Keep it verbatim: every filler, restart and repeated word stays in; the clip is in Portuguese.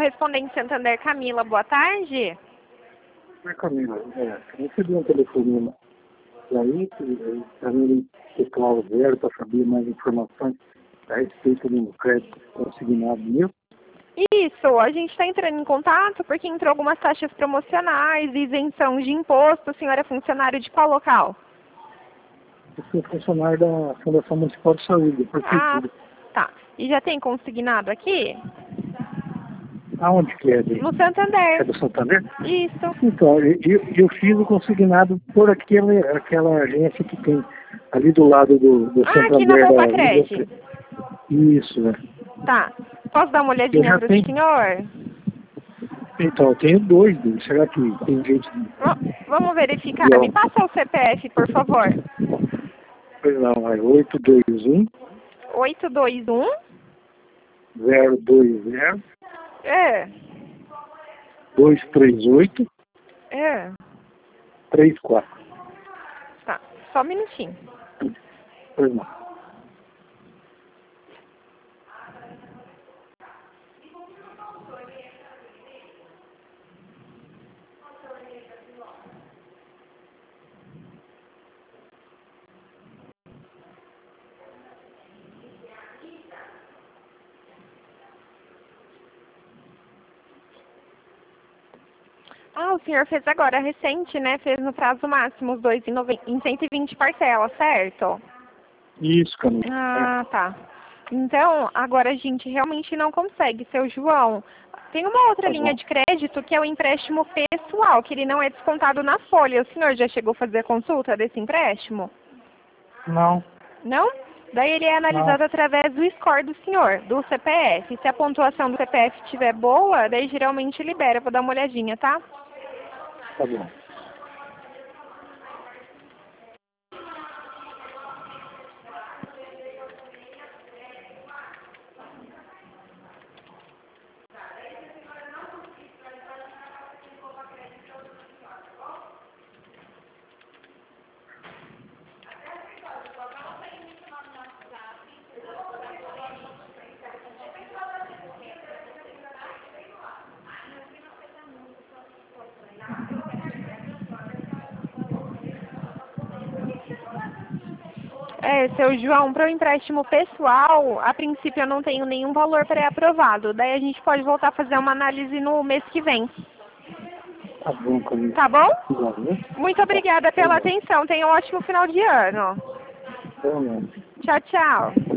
correspondente Santander, Camila, boa tarde. Oi, Camila. É, eu recebi um telefonema. E aí, para mim, teclar o zero para saber mais informações a respeito do crédito consignado meu. Isso, a gente está entrando em contato porque entrou algumas taxas promocionais, isenção de imposto. A senhora é funcionário de qual local? Eu sou funcionário da Fundação Municipal de Saúde, Prefeitura. Ah, tá. E já tem consignado aqui? Aonde que é? De, No Santander. é do Santander? Isso. Então, eu, eu fiz o consignado por aquela, aquela agência que tem ali do lado do, do Ah, Santander. aqui na Poupa da, Crédito. Isso, né? Tá. Posso dar uma olhadinha para o tenho... senhor? Então, eu tenho dois deles. Será que tem jeito de... V vamos verificar. Não. Me passa o C P F, por favor. Pois não, é oito dois um oito dois um zero dois zero É. dois três oito É. três quatro. Tá. Só um minutinho. Pois não. Ah, o senhor fez agora, recente, né? Fez no prazo máximo os dois em cento e vinte parcelas, certo? Isso, Camila. Ah, tá. Então, agora a gente realmente não consegue, seu João. Tem uma outra Tá linha bom. de crédito que é o empréstimo pessoal, que ele não é descontado na folha. O senhor já chegou a fazer a consulta desse empréstimo? Não, Não? Daí ele é analisado não. através do score do senhor, do C P F. Se a pontuação do C P F estiver boa, daí geralmente libera. Vou dar uma olhadinha, tá? Tá bom. É, seu João, para o empréstimo pessoal, a princípio eu não tenho nenhum valor pré-aprovado. Daí a gente pode voltar a fazer uma análise no mês que vem. Tá bom, Camila. Tá bom? Igual, né? Muito obrigada pela atenção. Tenha um ótimo final de ano. Realmente. Tchau, tchau.